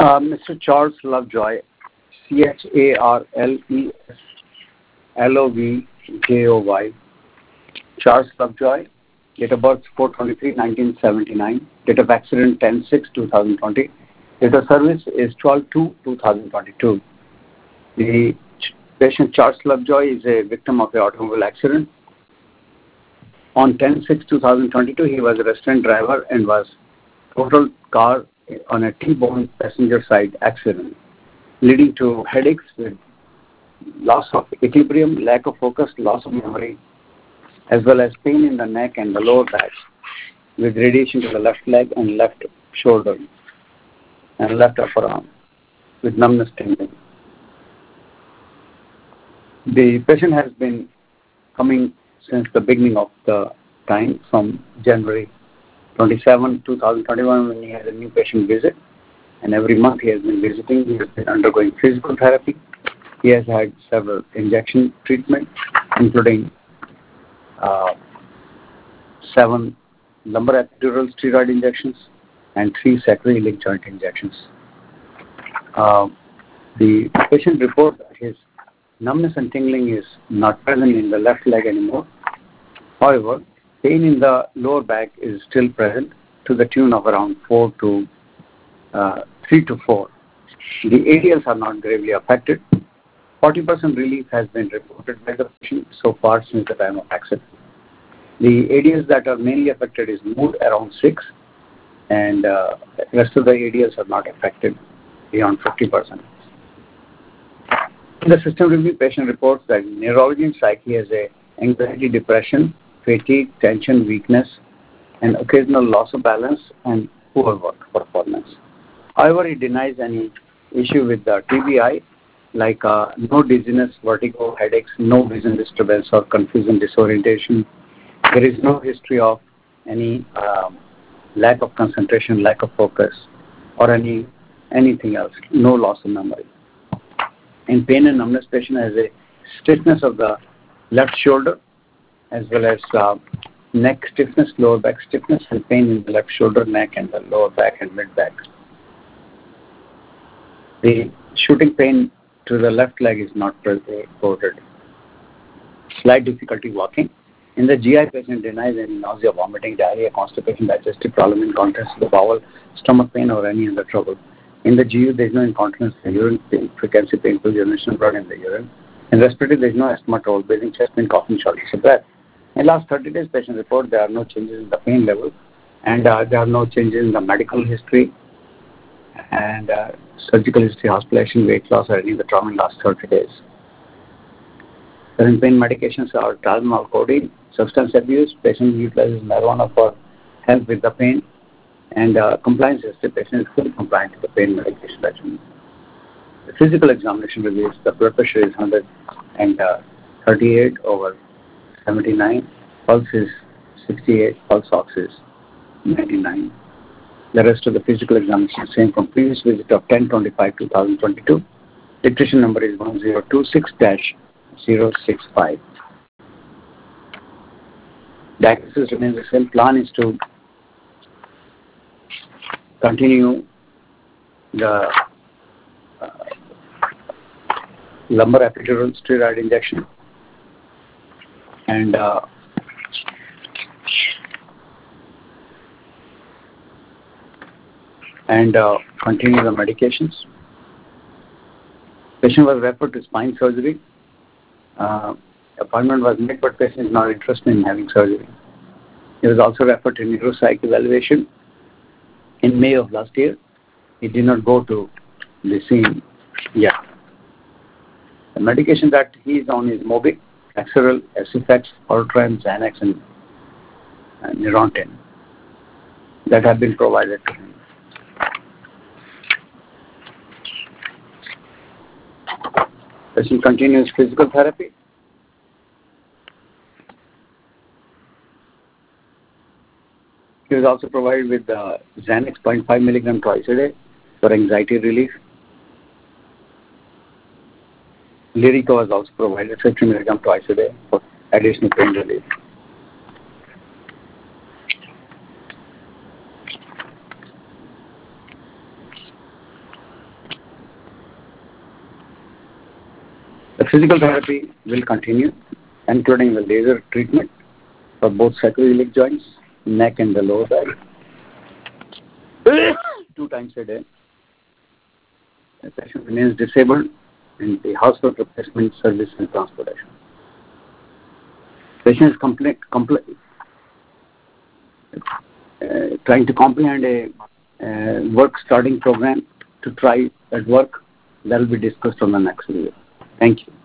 Mr. Charles Lovejoy, CharlesLovejoy, Charles Lovejoy, date of birth 4/23/1979, date of accident 10/6/2020, date of service is 12/2/2022. The patient Charles Lovejoy is a victim of an automobile accident. On 10/6/2022, he was a restaurant driver and was totaled car on a T-bone passenger side accident, leading to headaches with loss of equilibrium, lack of focus, loss of memory, as well as pain in the neck and the lower back, with radiation to the left leg and left shoulder and left upper arm, with numbness tingling. The patient has been coming since the beginning of the time, from January 27, 2021, when he had a new patient visit, and every month he has been visiting. He has been undergoing physical therapy. He has had several injection treatments, including 7 lumbar epidural steroid injections and 3 sacroiliac joint injections. The patient reports that his numbness and tingling is not present in the left leg anymore. However, pain in the lower back is still present to the tune of around 3 to 4. The ADLs are not gravely affected. 40% relief has been reported by the patient so far since the time of accident. The ADLs that are mainly affected is mood around 6, and the rest of the ADLs are not affected beyond 50%. In the system review, patient reports that neurology and psyche has a anxiety, depression, fatigue, tension, weakness, and occasional loss of balance and poor work performance. However, he denies any issue with the TBI, like no dizziness, vertigo, headaches, no vision disturbance or confusion, disorientation. There is no history of any lack of concentration, lack of focus, or anything else, no loss of memory. In pain and numbness, patient has a stiffness of the left shoulder, as well as neck stiffness, lower back stiffness, and pain in the left shoulder, neck, and the lower back and mid back. The shooting pain to the left leg is not reported. Slight difficulty walking. In the GI, patient denies any nausea, vomiting, diarrhea, constipation, digestive problem, incontinence of the bowel, stomach pain, or any other trouble. In the GU, there is no incontinence, urine pain, frequency, painful urination, blood in the urine. In respiratory, there is no asthma, trouble breathing, chest pain, coughing, shortness of breath. In last 30 days, patient report there are no changes in the pain level, and there are no changes in the medical history and surgical history, hospitalization, weight loss, or any of the trauma in last 30 days. Current pain medications are Tylenol, codeine. Substance abuse, patient utilizes marijuana for help with the pain, and compliance is the patient is fully compliant to the pain medication regimen. The physical examination reveals the blood pressure is 138/79, pulse is 68, pulse ox is 99. The rest of the physical examination is same from previous visit of 10/25/2022. Dictation number is 1026-065. Diagnosis remains the same. Plan is to continue the lumbar epidural steroid injection and continue the medications. Patient was referred to spine surgery. Appointment was made, but patient is not interested in having surgery. He was also referred to neuropsych evaluation in May of last year. He did not go to the scene yet. The medication that he is on is Mobic, Exeril, Acifex, Ultram, Xanax, and Neurontin that have been provided to him. Patient continues physical therapy. He was also provided with Xanax 0.5 milligram twice a day for anxiety relief. Lyrica was also provided 50 milligram twice a day for additional pain relief. The physical therapy will continue, including the laser treatment for both sacroiliac joints, neck and the lower back, 2 times a day. The patient remains disabled in the hospital replacement service and transportation. Patient is trying to comprehend a work starting program to try that work. That will be discussed on the next video. Thank you.